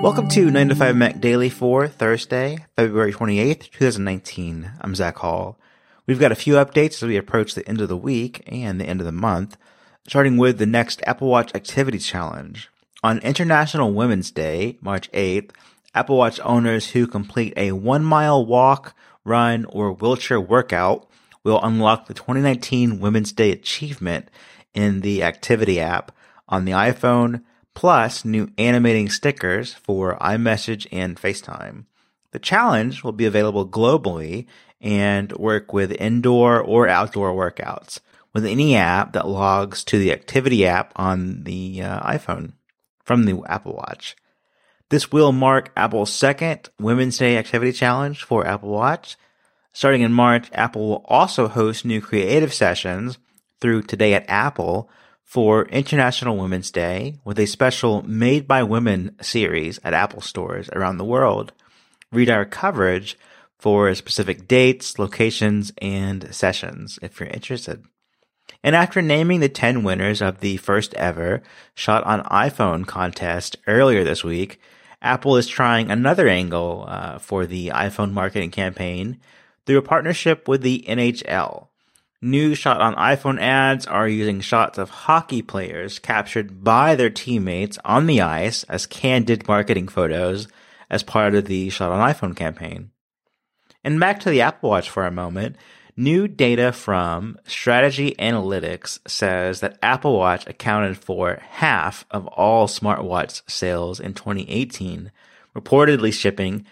Welcome to 9 to 5 Mac Daily for Thursday, February 28th, 2019. I'm Zach Hall. We've got a few updates as we approach the end of the week and the end of the month, starting with the next Apple Watch Activity Challenge. On International Women's Day, March 8th, Apple Watch owners who complete a 1-mile walk, run, or wheelchair workout will unlock the 2019 Women's Day Achievement in the Activity app on the iPhone, plus new animating stickers for iMessage and FaceTime. The challenge will be available globally and work with indoor or outdoor workouts with any app that logs to the Activity app on the iPhone from the Apple Watch. This will mark Apple's second Women's Day Activity Challenge for Apple Watch. Starting in March, Apple will also host new creative sessions through Today at Apple for International Women's Day with a special Made by Women series at Apple stores around the world. Read our coverage for specific dates, locations, and sessions if you're interested. And after naming the 10 winners of the first ever Shot on iPhone contest earlier this week, Apple is trying another angle for the iPhone marketing campaign through a partnership with the NHL. New Shot on iPhone ads are using shots of hockey players captured by their teammates on the ice as candid marketing photos as part of the Shot on iPhone campaign. And back to the Apple Watch for a moment, new data from Strategy Analytics says that Apple Watch accounted for half of all smartwatch sales in 2018, reportedly shipping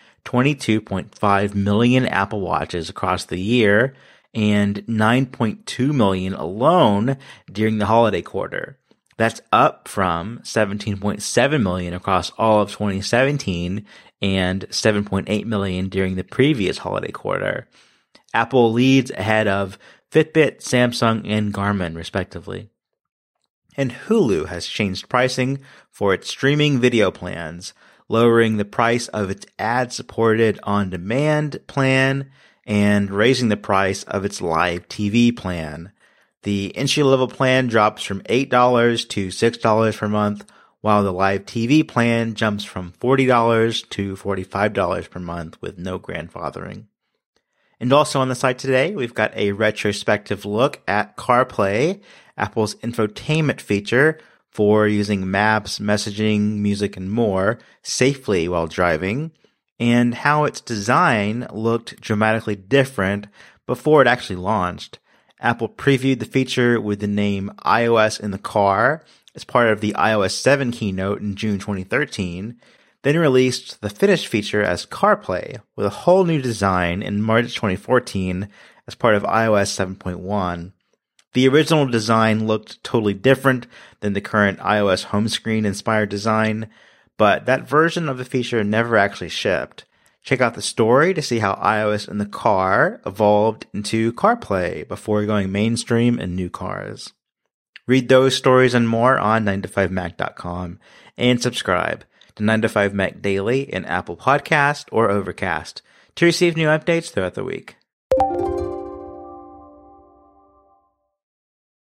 22.5 million Apple Watches across the year and 9.2 million alone during the holiday quarter. That's up from 17.7 million across all of 2017 and 7.8 million during the previous holiday quarter. Apple leads ahead of Fitbit, Samsung, and Garmin, respectively. And Hulu has changed pricing for its streaming video plans, lowering the price of its ad-supported on-demand plan and raising the price of its live TV plan. The entry-level plan drops from $8 to $6 per month, while the live TV plan jumps from $40 to $45 per month with no grandfathering. And also on the site today, we've got a retrospective look at CarPlay, Apple's infotainment feature for using maps, messaging, music, and more safely while driving, and how its design looked dramatically different before it actually launched. Apple previewed the feature with the name iOS in the car as part of the iOS 7 keynote in June 2013, then released the finished feature as CarPlay with a whole new design in March 2014 as part of iOS 7.1. The original design looked totally different than the current iOS home screen inspired design, but that version of the feature never actually shipped. Check out the story to see how iOS in the car evolved into CarPlay before going mainstream in new cars. Read those stories and more on 9to5mac.com and subscribe to 9to5Mac Daily in Apple Podcast or Overcast to receive new updates throughout the week.